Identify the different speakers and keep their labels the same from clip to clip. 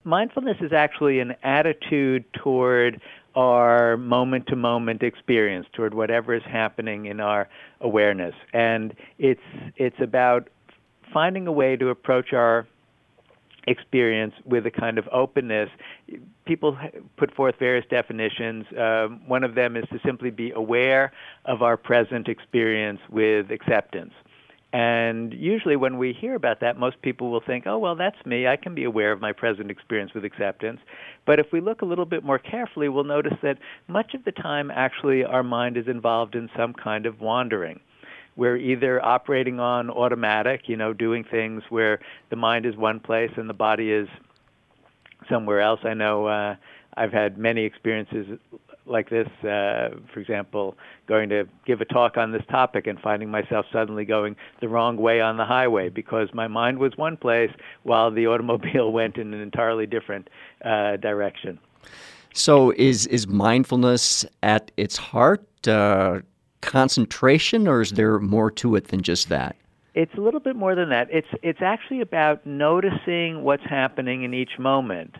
Speaker 1: mindfulness is actually an attitude toward our moment-to-moment experience, toward whatever is happening in our awareness. And it's about finding a way to approach our experience with a kind of openness. People put forth various definitions. One of them is to simply be aware of our present experience with acceptance. And usually when we hear about that, most people will think, oh, well, that's me. I can be aware of my present experience with acceptance. But if we look a little bit more carefully, we'll notice that much of the time, actually, our mind is involved in some kind of wandering. We're either operating on automatic, doing things where the mind is one place and the body is somewhere else. I know I've had many experiences like this, for example, going to give a talk on this topic and finding myself suddenly going the wrong way on the highway because my mind was one place while the automobile went in an entirely different direction.
Speaker 2: So is mindfulness at its heart concentration, or is there more to it than just that?
Speaker 1: It's a little bit more than that. It's actually about noticing what's happening in each moment.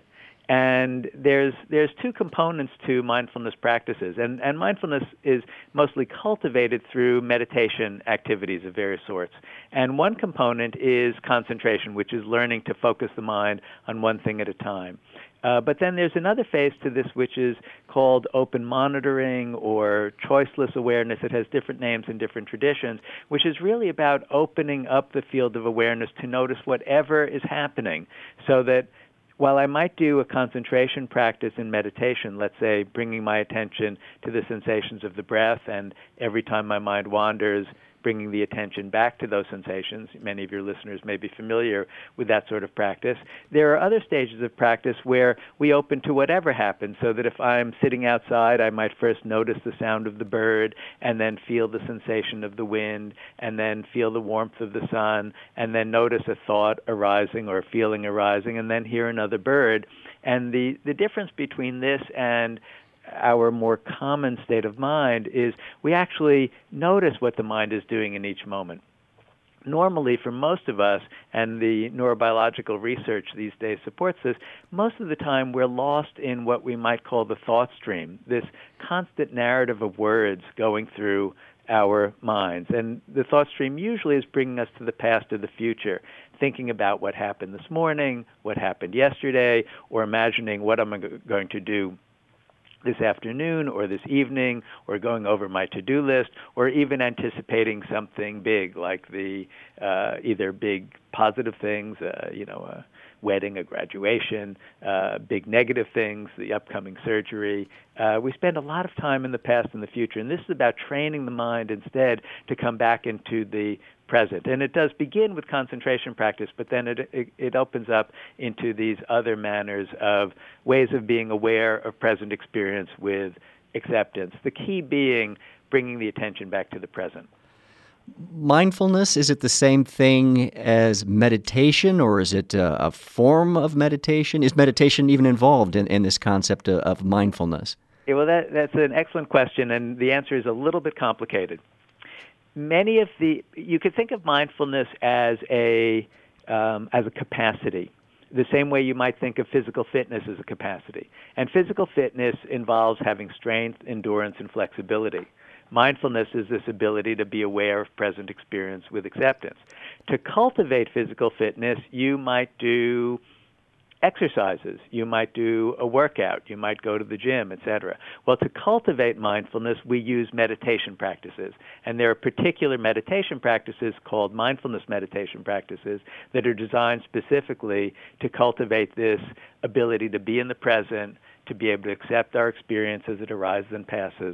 Speaker 1: And there's two components to mindfulness practices, and mindfulness is mostly cultivated through meditation activities of various sorts. And one component is concentration, which is learning to focus the mind on one thing at a time. But then there's another phase to this, which is called open monitoring or choiceless awareness. It has different names in different traditions, which is really about opening up the field of awareness to notice whatever is happening, so that while I might do a concentration practice in meditation, let's say bringing my attention to the sensations of the breath, and every time my mind wanders, bringing the attention back to those sensations. Many of your listeners may be familiar with that sort of practice. There are other stages of practice where we open to whatever happens, so that if I'm sitting outside, I might first notice the sound of the bird, and then feel the sensation of the wind, and then feel the warmth of the sun, and then notice a thought arising or a feeling arising, and then hear another bird. And the difference between this and our more common state of mind is we actually notice what the mind is doing in each moment. Normally, for most of us, and the neurobiological research these days supports this, most of the time we're lost in what we might call the thought stream, this constant narrative of words going through our minds. And the thought stream usually is bringing us to the past or the future, thinking about what happened this morning, what happened yesterday, or imagining what am I going to do this afternoon or this evening, or going over my to-do list, or even anticipating something big, like the either big positive things, a wedding, a graduation, big negative things, the upcoming surgery. We spend a lot of time in the past and the future, and this is about training the mind instead to come back into the present. And it does begin with concentration practice, but then it opens up into these other manners of ways of being aware of present experience with acceptance. The key being bringing the attention back to the present.
Speaker 2: Mindfulness, is it the same thing as meditation, or is it a form of meditation? Is meditation even involved in this concept of mindfulness?
Speaker 1: Yeah, well, that's an excellent question, and the answer is a little bit complicated. You could think of mindfulness as a capacity, the same way you might think of physical fitness as a capacity. And physical fitness involves having strength, endurance, and flexibility. Mindfulness is this ability to be aware of present experience with acceptance. To cultivate physical fitness, you might do exercises, you might do a workout, you might go to the gym, etc. Well, to cultivate mindfulness, we use meditation practices. And there are particular meditation practices called mindfulness meditation practices that are designed specifically to cultivate this ability to be in the present, to be able to accept our experience as it arises and passes,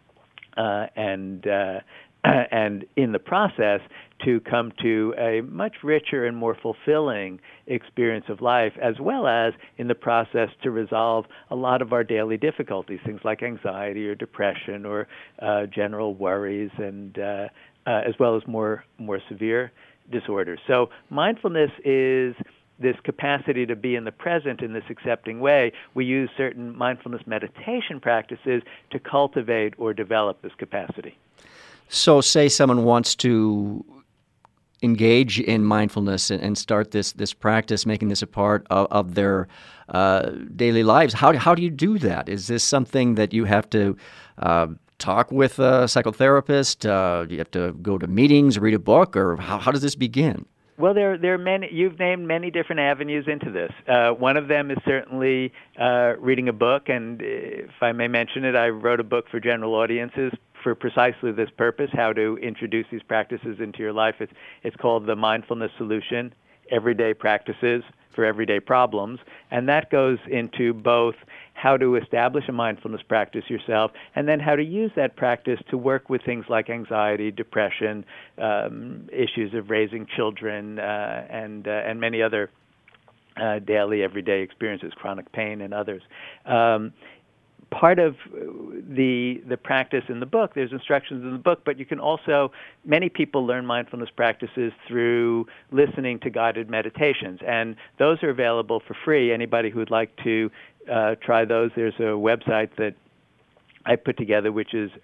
Speaker 1: and in the process to come to a much richer and more fulfilling experience of life, as well as in the process to resolve a lot of our daily difficulties, things like anxiety or depression or general worries, and as well as more severe disorders. So mindfulness is this capacity to be in the present in this accepting way. We use certain mindfulness meditation practices to cultivate or develop this capacity.
Speaker 2: So say someone wants to engage in mindfulness and start this practice, making this a part of their daily lives. How do you do that? Is this something that you have to talk with a psychotherapist? Do you have to go to meetings, read a book, or how does this begin?
Speaker 1: Well, there are many. You've named many different avenues into this. One of them is certainly reading a book, and if I may mention it, I wrote a book for general audiences for precisely this purpose: how to introduce these practices into your life. It's called The Mindfulness Solution: Everyday Practices for Everyday Problems, and that goes into both how to establish a mindfulness practice yourself, and then how to use that practice to work with things like anxiety, depression, issues of raising children, and many other daily, everyday experiences, chronic pain, and others. Part of the practice in the book, there's instructions in the book, but you can also, many people learn mindfulness practices through listening to guided meditations, and those are available for free. Anybody who would like to try those, there's a website that I put together, which is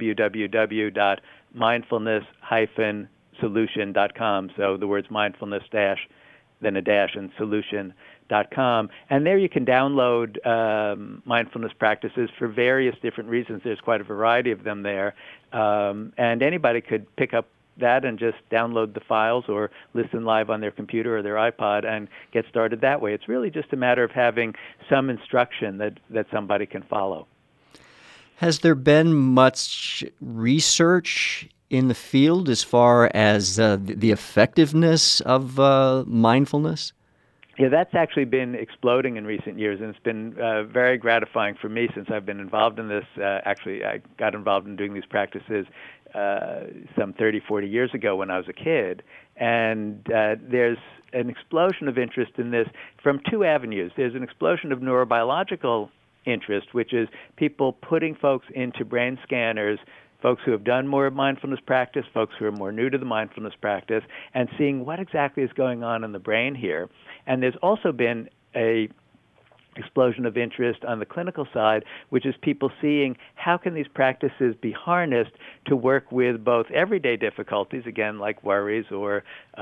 Speaker 1: www.mindfulness-solution.com. So the words mindfulness dash, then a dash, and solution.com. And there you can download mindfulness practices for various different reasons. There's quite a variety of them there. And anybody could pick up that and just download the files or listen live on their computer or their iPod and get started that way. It's really just a matter of having some instruction that somebody can follow.
Speaker 2: Has there been much research in the field as far as the effectiveness of mindfulness?
Speaker 1: Yeah, that's actually been exploding in recent years, and it's been very gratifying for me since I've been involved in this. Actually, I got involved in doing these practices some 30, 40 years ago when I was a kid, and there's an explosion of interest in this from two avenues. There's an explosion of neurobiological interest, which is people putting folks into brain scanners, folks who have done more mindfulness practice, folks who are more new to the mindfulness practice, and seeing what exactly is going on in the brain here. And there's also been a explosion of interest on the clinical side, which is people seeing how can these practices be harnessed to work with both everyday difficulties, again, like worries or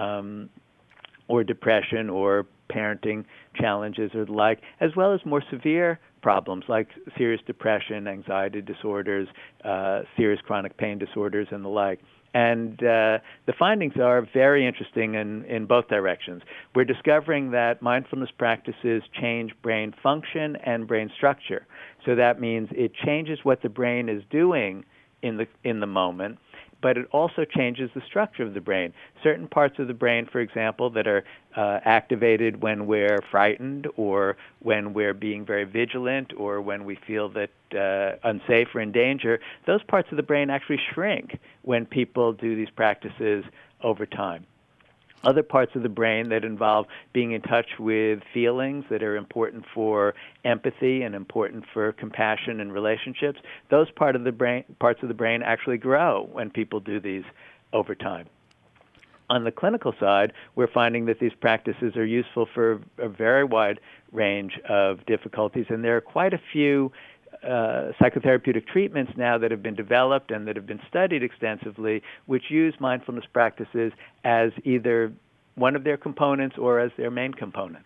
Speaker 1: depression or parenting challenges or the like, as well as more severe problems like serious depression, anxiety disorders, serious chronic pain disorders, and the like. And the findings are very interesting in both directions. We're discovering that mindfulness practices change brain function and brain structure. So that means it changes what the brain is doing in the moment, but it also changes the structure of the brain. Certain parts of the brain, for example, that are activated when we're frightened or when we're being very vigilant or when we feel that unsafe or in danger, those parts of the brain actually shrink when people do these practices over time. Other parts of the brain that involve being in touch with feelings that are important for empathy and important for compassion and relationships, those parts of the brain actually grow when people do these over time. On the clinical side, we're finding that these practices are useful for a very wide range of difficulties, and there are quite a few psychotherapeutic treatments now that have been developed and that have been studied extensively, which use mindfulness practices as either one of their components or as their main component.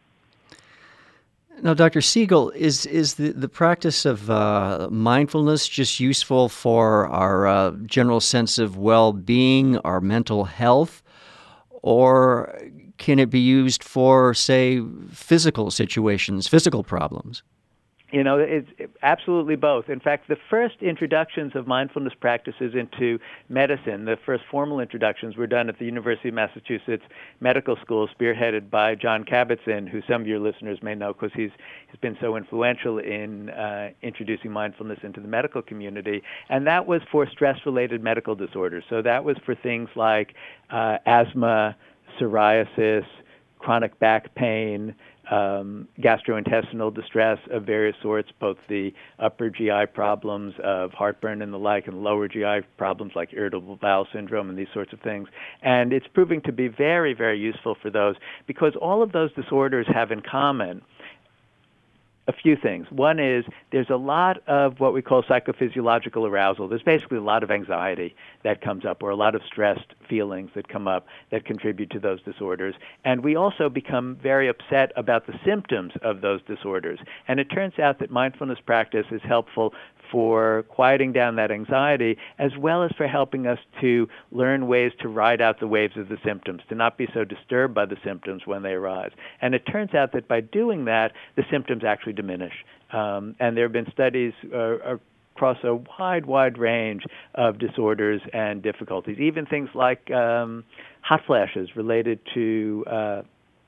Speaker 2: Now, Dr. Siegel, is the practice of mindfulness just useful for our general sense of well-being, our mental health, or can it be used for, say, physical situations, physical problems?
Speaker 1: You know, it's absolutely both. In fact, the first introductions of mindfulness practices into medicine, the first formal introductions, were done at the University of Massachusetts Medical School, spearheaded by John Kabat-Zinn, who some of your listeners may know because he's been so influential in introducing mindfulness into the medical community. And that was for stress-related medical disorders. So that was for things like asthma, psoriasis, chronic back pain, gastrointestinal distress of various sorts, both the upper GI problems of heartburn and the like, and lower GI problems like irritable bowel syndrome and these sorts of things. And it's proving to be very, very useful for those because all of those disorders have in common a few things. One is there's a lot of what we call psychophysiological arousal. There's basically a lot of anxiety that comes up or a lot of stressed feelings that come up that contribute to those disorders. And we also become very upset about the symptoms of those disorders. And it turns out that mindfulness practice is helpful for quieting down that anxiety, as well as for helping us to learn ways to ride out the waves of the symptoms, to not be so disturbed by the symptoms when they arise. And it turns out that by doing that, the symptoms actually diminish. And there have been studies across a wide range of disorders and difficulties, even things like hot flashes related to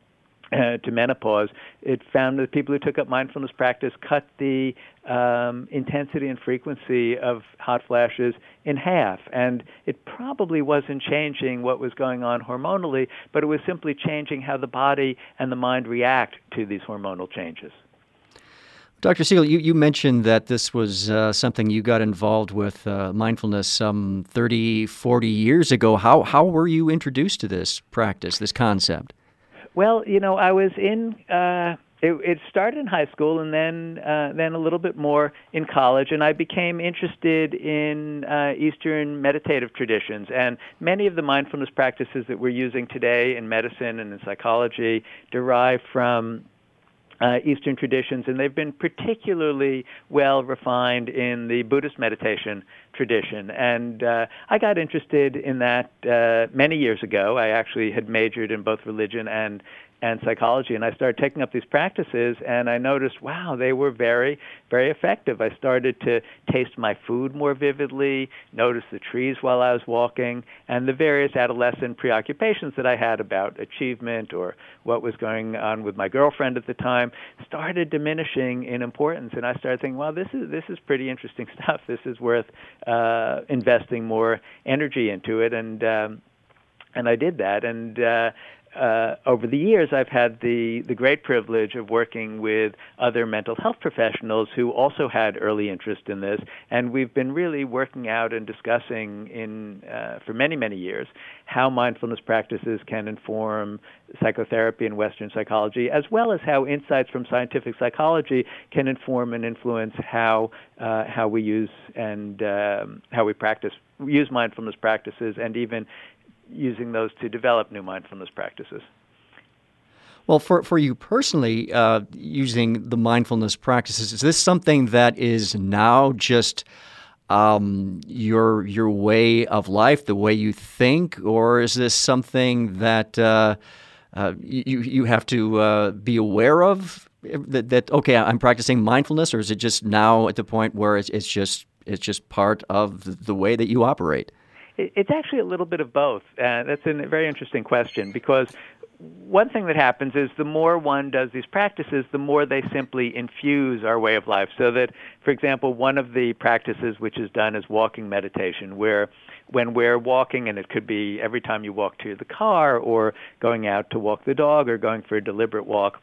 Speaker 1: menopause. It found that people who took up mindfulness practice cut the intensity and frequency of hot flashes in half. And it probably wasn't changing what was going on hormonally, but it was simply changing how the body and the mind react to these hormonal changes.
Speaker 2: Dr. Siegel, you mentioned that this was something you got involved with mindfulness some 30, 40 years ago. How were you introduced to this practice, this concept?
Speaker 1: Well, I was in. It started in high school, and then a little bit more in college, and I became interested in Eastern meditative traditions. And many of the mindfulness practices that we're using today in medicine and in psychology derive from Eastern traditions, and they've been particularly well refined in the Buddhist meditation tradition. And I got interested in that many years ago. I actually had majored in both religion and psychology, and I started taking up these practices, and I noticed, wow, they were very, very effective. I started to taste my food more vividly, notice the trees while I was walking, and the various adolescent preoccupations that I had about achievement or what was going on with my girlfriend at the time started diminishing in importance. And I started thinking, well, this is pretty interesting stuff. This is worth investing more energy into it, and I did that. And over the years, I've had the great privilege of working with other mental health professionals who also had early interest in this, and we've been really working out and discussing for many years how mindfulness practices can inform psychotherapy and Western psychology, as well as how insights from scientific psychology can inform and influence how we use and how we use mindfulness practices, and even using those to develop new mindfulness practices.
Speaker 2: Well, for you personally, using the mindfulness practices, is this something that is now just your way of life, the way you think, or is this something that you have to be aware of? That okay, I'm practicing mindfulness, or is it just now at the point where it's just part of the way that you operate?
Speaker 1: It's actually a little bit of both. That's a very interesting question, because one thing that happens is the more one does these practices, the more they simply infuse our way of life. So that, for example, one of the practices which is done is walking meditation, where when we're walking, and it could be every time you walk to the car or going out to walk the dog or going for a deliberate walk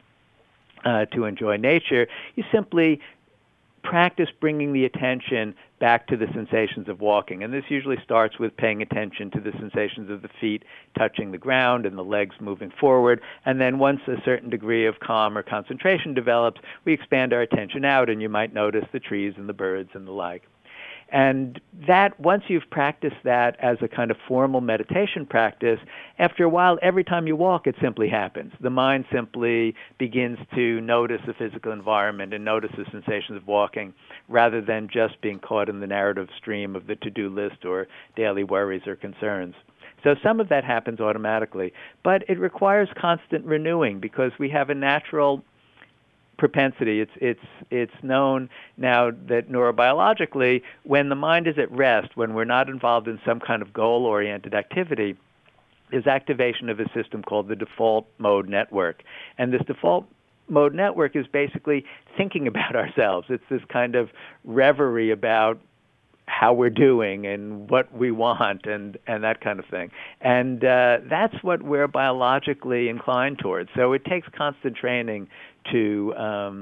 Speaker 1: to enjoy nature, you simply practice bringing the attention back to the sensations of walking. And this usually starts with paying attention to the sensations of the feet touching the ground and the legs moving forward. And then once a certain degree of calm or concentration develops, we expand our attention out, and you might notice the trees and the birds and the like. And that, once you've practiced that as a kind of formal meditation practice, after a while, every time you walk, it simply happens. The mind simply begins to notice the physical environment and notice the sensations of walking, rather than just being caught in the narrative stream of the to-do list or daily worries or concerns. So some of that happens automatically, but it requires constant renewing, because we have a natural propensity. It's known now that neurobiologically, when the mind is at rest, when we're not involved in some kind of goal-oriented activity, there's activation of a system called the default mode network. And this default mode network is basically thinking about ourselves. It's this kind of reverie about how we're doing and what we want and that kind of thing. And that's what we're biologically inclined towards. So it takes constant training to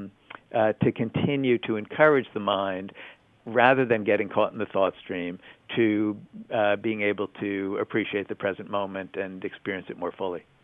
Speaker 1: continue to encourage the mind, rather than getting caught in the thought stream, to being able to appreciate the present moment and experience it more fully.